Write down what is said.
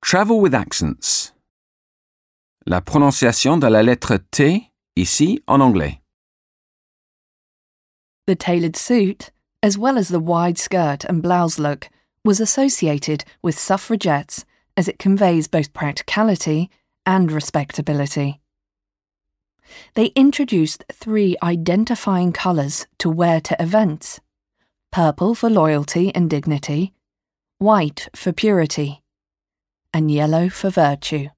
Travel with accents. La prononciation de la lettre T, ici en anglais. The tailored suit, as well as the wide skirt and blouse look, was associated with suffragettes as it conveys both practicality and respectability. They introduced 3 identifying colours to wear to events: purple for loyalty and dignity, white for purity, and yellow for virtue.